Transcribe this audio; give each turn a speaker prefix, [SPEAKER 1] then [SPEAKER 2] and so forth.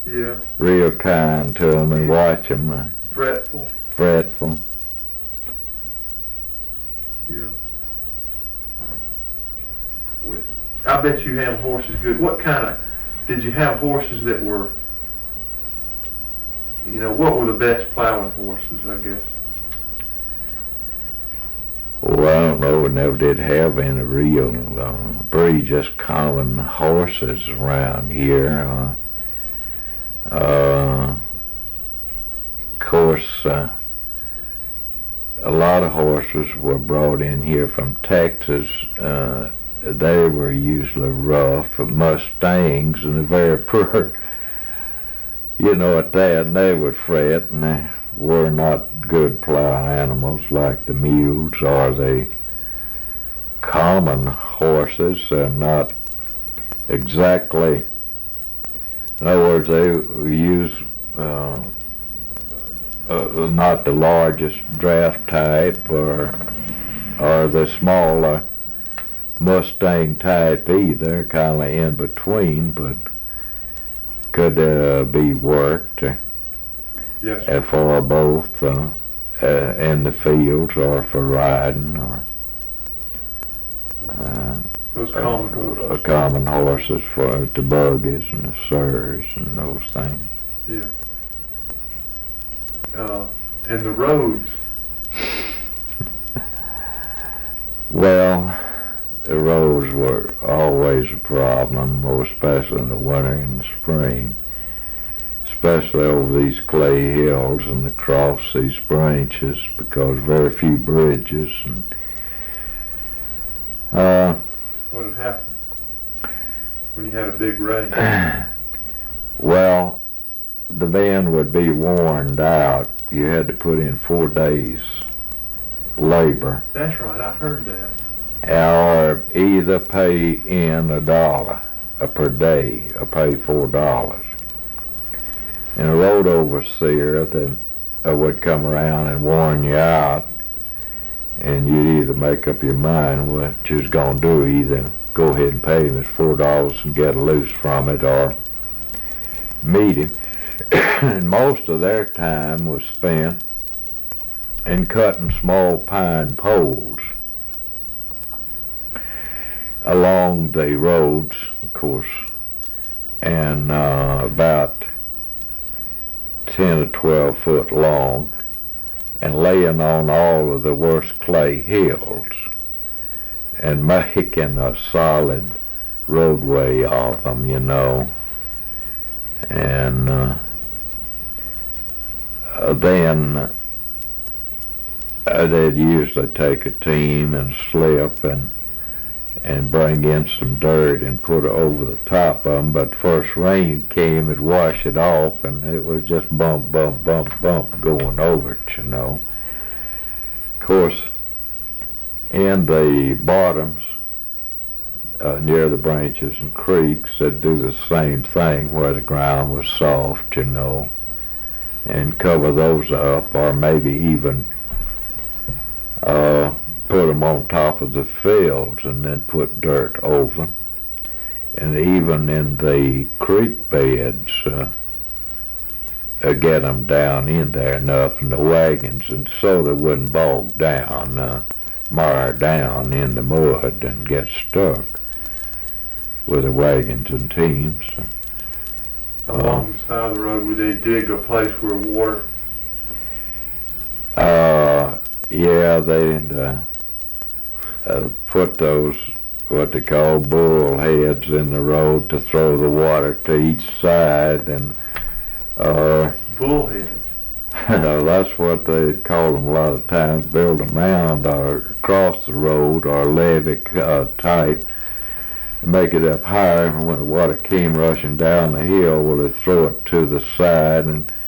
[SPEAKER 1] Yeah.
[SPEAKER 2] real kind to them and watch them.
[SPEAKER 1] Fretful.
[SPEAKER 2] Fretful.
[SPEAKER 1] Yeah. I bet you handle horses good. What kind of, did you have horses that were, what were the best plowing horses, I guess?
[SPEAKER 2] Well, I don't know. We never did have any real breed, just common horses around here. Of course, a lot of horses were brought in here from Texas. They were usually rough, Mustangs, and they're very poor, at that, and they would fret, and they were not good plow animals like the mules or the common horses. Not exactly, in other words, they use not the largest draft type or the smaller Mustang type either, kind of in between, but could be worked
[SPEAKER 1] Yes.
[SPEAKER 2] For both in the fields or for riding or
[SPEAKER 1] Those common horses.
[SPEAKER 2] common horses for the buggies and the sirs and those things.
[SPEAKER 1] Yeah. And the roads.
[SPEAKER 2] Well, the roads were always a problem, more especially in the winter and the spring, especially over these clay hills and across these branches, because very few bridges. And
[SPEAKER 1] What had happened when you had a big rain?
[SPEAKER 2] well, the van would be worn out. You had to put in 4 days labor,
[SPEAKER 1] That's right, I heard that.
[SPEAKER 2] or either pay in $1 per day or pay $4. And a road overseer that would come around and warn you out, and you'd either make up your mind what you was going to do, either go ahead and pay him his $4 and get loose from it, or meet him. And most of their time was spent in cutting small pine poles along the roads, of course, and about 10 or 12 foot long, and laying on all of the worst clay hills and making a solid roadway of them, and then they'd usually take a team and slip and bring in some dirt and put it over the top of them, but first rain came, it'd wash it off, and it was just bump, bump, bump, bump going over it, Of course, in the bottoms, near the branches and creeks, they'd do the same thing where the ground was soft, and cover those up, or maybe even put them on top of the fields and then put dirt over them. And even in the creek beds, get them down in there enough in the wagons, and so they wouldn't bog down, mire down in the mud and get stuck with the wagons and teams.
[SPEAKER 1] Along the side of the road, would they dig a place where water?
[SPEAKER 2] Yeah, they put those, what they call bull heads, in the road to throw the water to each side, and
[SPEAKER 1] Bullheads.
[SPEAKER 2] that's what they call them a lot of times, build a mound or across the road or levee type, make it up higher, and when the water came rushing down the hill, well, they throw it to the side and